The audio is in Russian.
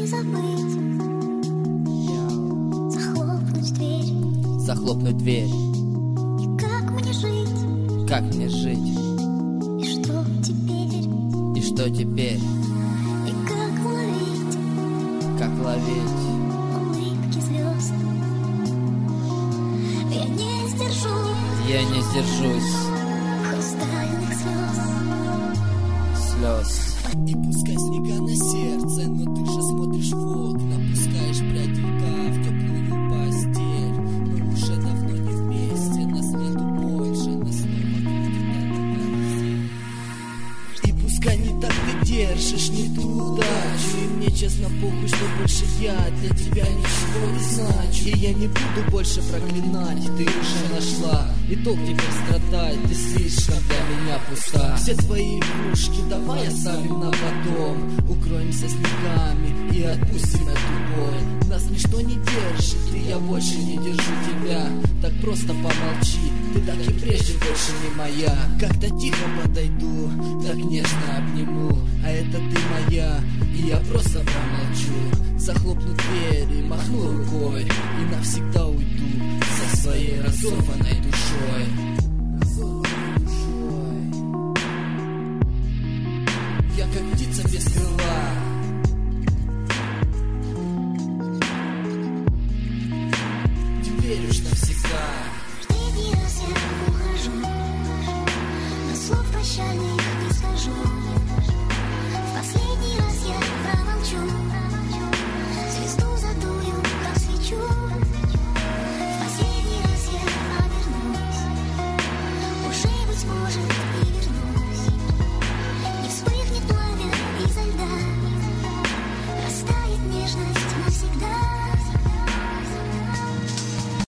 забыть, захлопнуть дверь. И как мне жить? Как мне жить? И что теперь? И что теперь? И как ловить? Как ловить? Улыбки звезд. Я не сдержусь. Я не сдержусь. Хрустальных слез. Слез. И пускай снега на сердце, но ты же смотришь в окна, пускаешь прядь льда в теплую постель. Мы уже давно не вместе, нас нету больше, нас снова крутит. И пускай не так ты держишь, не ту удачу, и мне честно похуй, что больше я для тебя ничего не значу. И я не буду больше проклинать, ты уже нашла, и то теперь страдать, ты слишком для меня пуста. Все твои игрушки давай оставим на потом, укроемся снегами и отпустим эту боль. Нас ничто не держит, и я больше не держу тебя. Так просто помолчи, ты так и прежде больше не моя. Как-то тихо подойду, так нежно обниму, а это ты моя, и я просто промолчу. Захлопну дверь и махну рукой, и навсегда уйду со своей разорванной душой.